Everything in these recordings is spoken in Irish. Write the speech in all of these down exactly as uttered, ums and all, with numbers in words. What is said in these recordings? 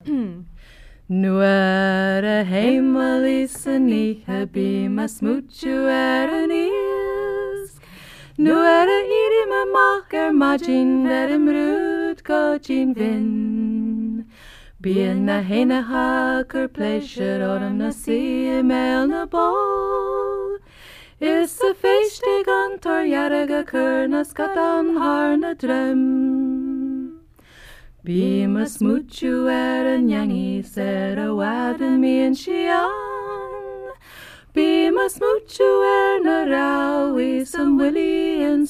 Nu er det hemel i senige bima smutju er en isk. Nu er det iri med maker majin verim rut gojin vin. Bina hene haker pleasure odom na si mel na bol. Is a feistig antor jarga kurna skatan har na dröm. Bima smutju er en jangi ser a waden mi en shian. Bima smutju er na rawi som willi en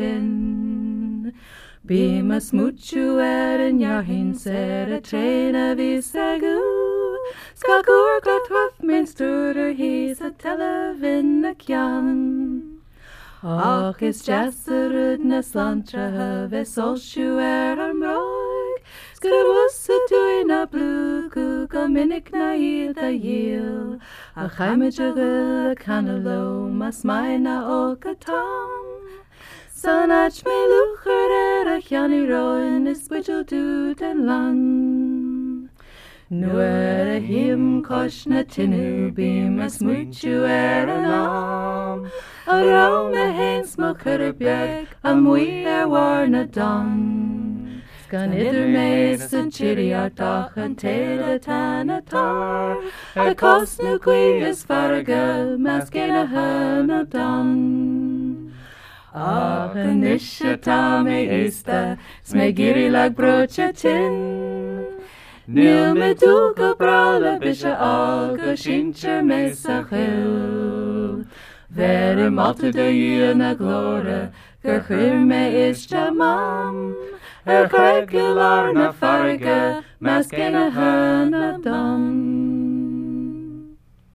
satin. Bima smutju er en jarhin ser a trena vi segu. Skagur glat huff min studer his a televin a kjan. Och is jasserud na slantra höve solsju er am roi. Skur wusse duin a blugu go minnig na idd a yil. A chaimajugul a canalo mas maina o gatam. Sanach me lucher er a chani roin is bwydl dud en lan. Nu er a him kosh na tinu bim a smutju er a lam. A rau me hen smoker er bjerg a mwy er war na don. Sgan idder meis a chiri ar doch an teir tan a tar. A kos nu gwi is farga mas gen a han a don. Ach an isha ta me ista sme giri lag brocha tin. Nil me duga brala bisha alga shincher me sa chil. Ver malta de yia na glora, gerchir me is jamam. Er chreikil ar na farga, mas gen a han a dom.